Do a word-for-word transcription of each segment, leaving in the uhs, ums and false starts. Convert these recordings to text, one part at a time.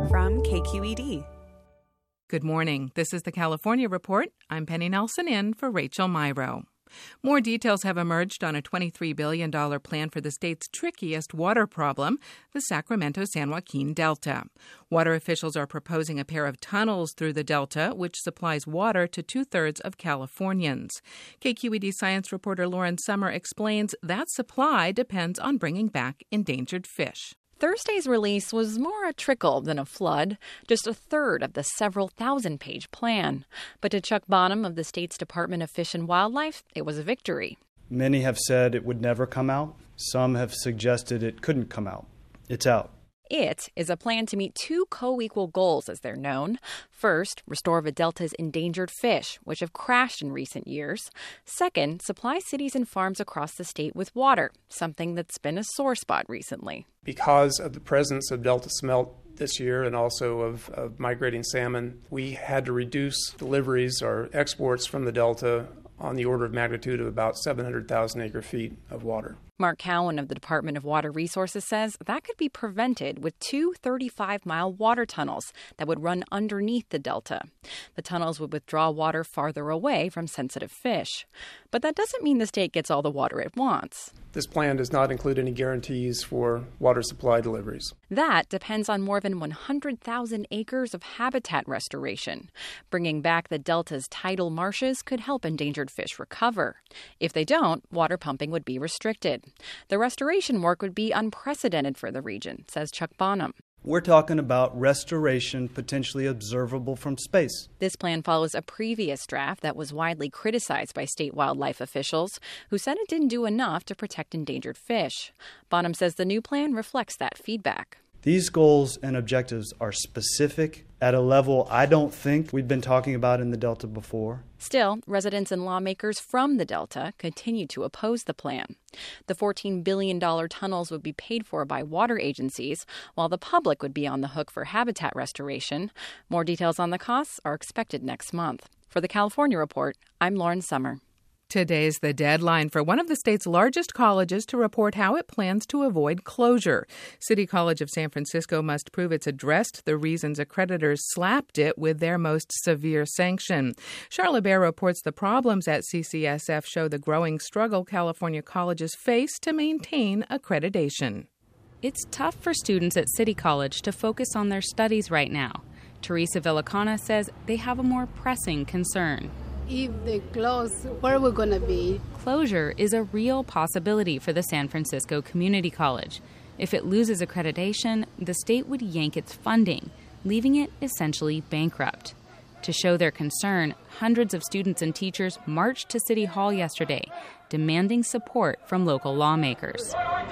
from K Q E D. Good morning. This is the California Report. I'm Penny Nelson in for Rachel Myrow. More details have emerged on a twenty-three billion dollars plan for the state's trickiest water problem, the Sacramento-San Joaquin Delta. Water officials are proposing a pair of tunnels through the Delta, which supplies water to two-thirds of Californians. K Q E D science reporter Lauren Sommer explains that supply depends on bringing back endangered fish. Thursday's release was more a trickle than a flood, just a third of the several thousand-page plan. But to Chuck Bonham of the state's Department of Fish and Wildlife, it was a victory. Many have said it would never come out. Some have suggested it couldn't come out. It's out. It is a plan to meet two co-equal goals, as they're known. First, restore the Delta's endangered fish, which have crashed in recent years. Second, supply cities and farms across the state with water, something that's been a sore spot recently. Because of the presence of Delta smelt this year and also of, of migrating salmon, we had to reduce deliveries or exports from the Delta on the order of magnitude of about seven hundred thousand acre feet of water. Mark Cowan of the Department of Water Resources says that could be prevented with two thirty-five mile water tunnels that would run underneath the Delta. The tunnels would withdraw water farther away from sensitive fish. But that doesn't mean the state gets all the water it wants. This plan does not include any guarantees for water supply deliveries. That depends on more than one hundred thousand acres of habitat restoration. Bringing back the Delta's tidal marshes could help endangered fish recover. If they don't, water pumping would be restricted. The restoration work would be unprecedented for the region, says Chuck Bonham. We're talking about restoration potentially observable from space. This plan follows a previous draft that was widely criticized by state wildlife officials, who said it didn't do enough to protect endangered fish. Bonham says the new plan reflects that feedback. These goals and objectives are specific at a level I don't think we've been talking about in the Delta before. Still, residents and lawmakers from the Delta continue to oppose the plan. The fourteen billion dollars tunnels would be paid for by water agencies, while the public would be on the hook for habitat restoration. More details on the costs are expected next month. For the California Report, I'm Lauren Sommer. Today's the deadline for one of the state's largest colleges to report how it plans to avoid closure. City College of San Francisco must prove it's addressed the reasons accreditors slapped it with their most severe sanction. Charlotte Bear reports the problems at C C S F show the growing struggle California colleges face to maintain accreditation. It's tough for students at City College to focus on their studies right now. Teresa Villacana says they have a more pressing concern. If they close, where are we going to be? Closure is a real possibility for the San Francisco Community College. If it loses accreditation, the state would yank its funding, leaving it essentially bankrupt. To show their concern, hundreds of students and teachers marched to City Hall yesterday, demanding support from local lawmakers.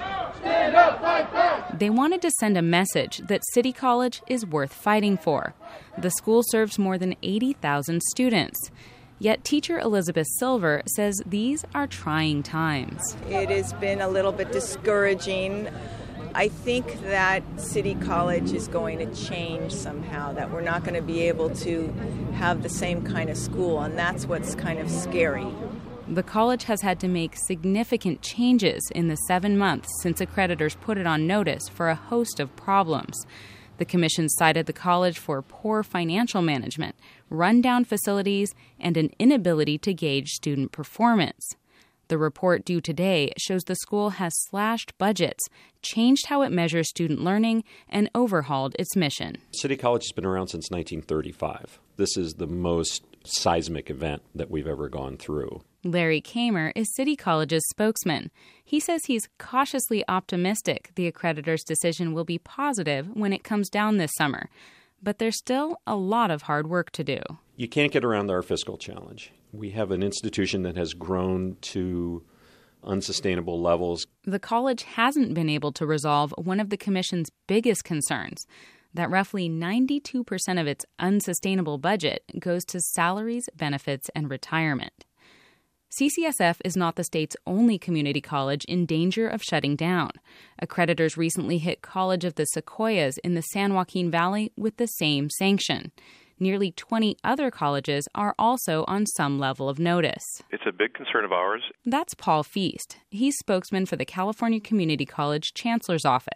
They wanted to send a message that City College is worth fighting for. The school serves more than eighty thousand students. Yet teacher Elizabeth Silver says these are trying times. It has been a little bit discouraging. I think that City College is going to change somehow, that we're not going to be able to have the same kind of school, and that's what's kind of scary. The college has had to make significant changes in the seven months since accreditors put it on notice for a host of problems. The commission cited the college for poor financial management, rundown facilities, and an inability to gauge student performance. The report due today shows the school has slashed budgets, changed how it measures student learning, and overhauled its mission. City College has been around since nineteen thirty-five. This is the most seismic event that we've ever gone through. Larry Kamer is City College's spokesman. He says he's cautiously optimistic the accreditor's decision will be positive when it comes down this summer. But there's still a lot of hard work to do. You can't get around our fiscal challenge. We have an institution that has grown to unsustainable levels. The college hasn't been able to resolve one of the commission's biggest concerns, that roughly ninety-two percent of its unsustainable budget goes to salaries, benefits, and retirement. C C S F is not the state's only community college in danger of shutting down. Accreditors recently hit College of the Sequoias in the San Joaquin Valley with the same sanction. Nearly twenty other colleges are also on some level of notice. It's a big concern of ours. That's Paul Feast. He's spokesman for the California Community College Chancellor's Office.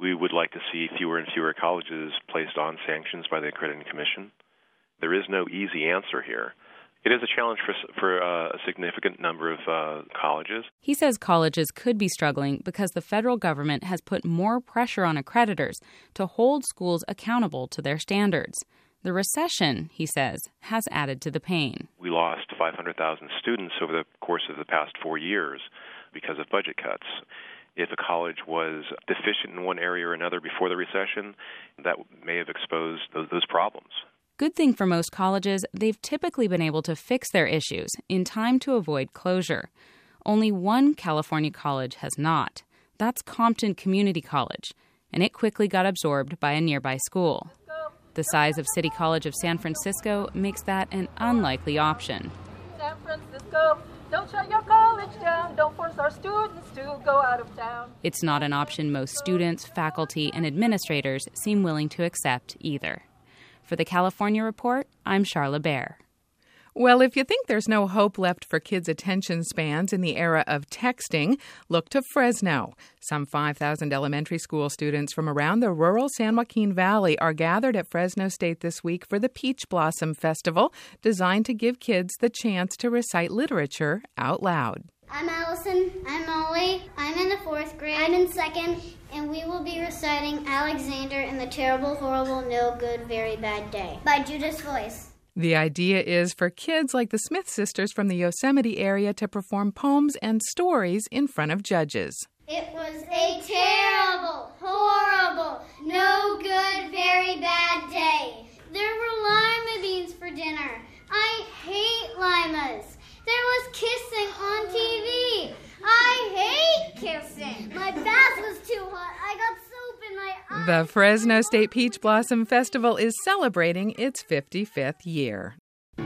We would like to see fewer and fewer colleges placed on sanctions by the Accrediting Commission. There is no easy answer here. It is a challenge for, for uh, a significant number of uh, colleges. He says colleges could be struggling because the federal government has put more pressure on accreditors to hold schools accountable to their standards. The recession, he says, has added to the pain. We lost five hundred thousand students over the course of the past four years because of budget cuts. If a college was deficient in one area or another before the recession, that may have exposed those, those problems. Good thing for most colleges, they've typically been able to fix their issues in time to avoid closure. Only one California college has not. That's Compton Community College, and it quickly got absorbed by a nearby school. The size of City College of San Francisco makes that an unlikely option. San Francisco, don't shut your college down. Don't force our students to go out of town. It's not an option most students, faculty, and administrators seem willing to accept either. For the California Report, I'm Charla Bear. Well, if you think there's no hope left for kids' attention spans in the era of texting, look to Fresno. Some five thousand elementary school students from around the rural San Joaquin Valley are gathered at Fresno State this week for the Peach Blossom Festival, designed to give kids the chance to recite literature out loud. I'm Allison. I'm Molly. I'm in the fourth grade. I'm in second, and we will be reciting Alexander and the Terrible, Horrible, No Good, Very Bad Day by Judas Voice. The idea is for kids like the Smith sisters from the Yosemite area to perform poems and stories in front of judges. It was a terrible, horrible, no good, very bad day. There were lima beans for dinner. I hate limas. There was kissing on T V. I hate kissing. My bath was too hot. I got soap in my eyes. The Fresno State Peach Blossom Festival is celebrating its fifty-fifth year.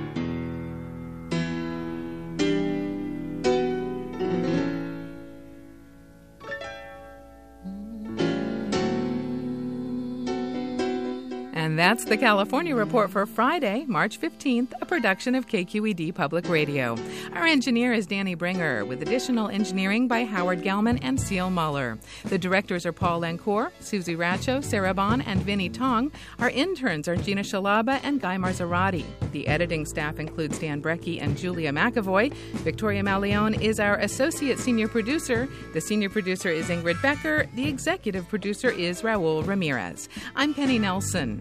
And that's the California Report for Friday, March fifteenth, a production of K Q E D Public Radio. Our engineer is Danny Bringer, with additional engineering by Howard Gelman and Seal Muller. The directors are Paul Lancourt, Susie Racho, Sarah Bond, and Vinnie Tong. Our interns are Gina Shalaba and Guy Marzarati. The editing staff includes Dan Brecky and Julia McAvoy. Victoria Malione is our associate senior producer. The senior producer is Ingrid Becker. The executive producer is Raul Ramirez. I'm Penny Nelson.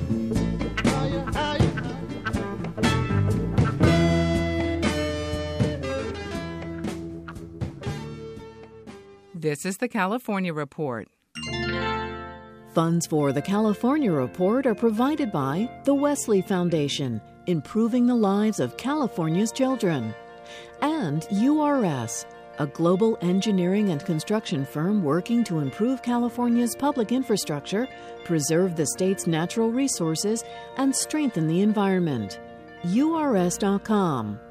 This is the California Report. Funds for the California Report are provided by the Wesley Foundation, improving the lives of California's children, and U R S, a global engineering and construction firm working to improve California's public infrastructure, preserve the state's natural resources, and strengthen the environment. U R S dot com.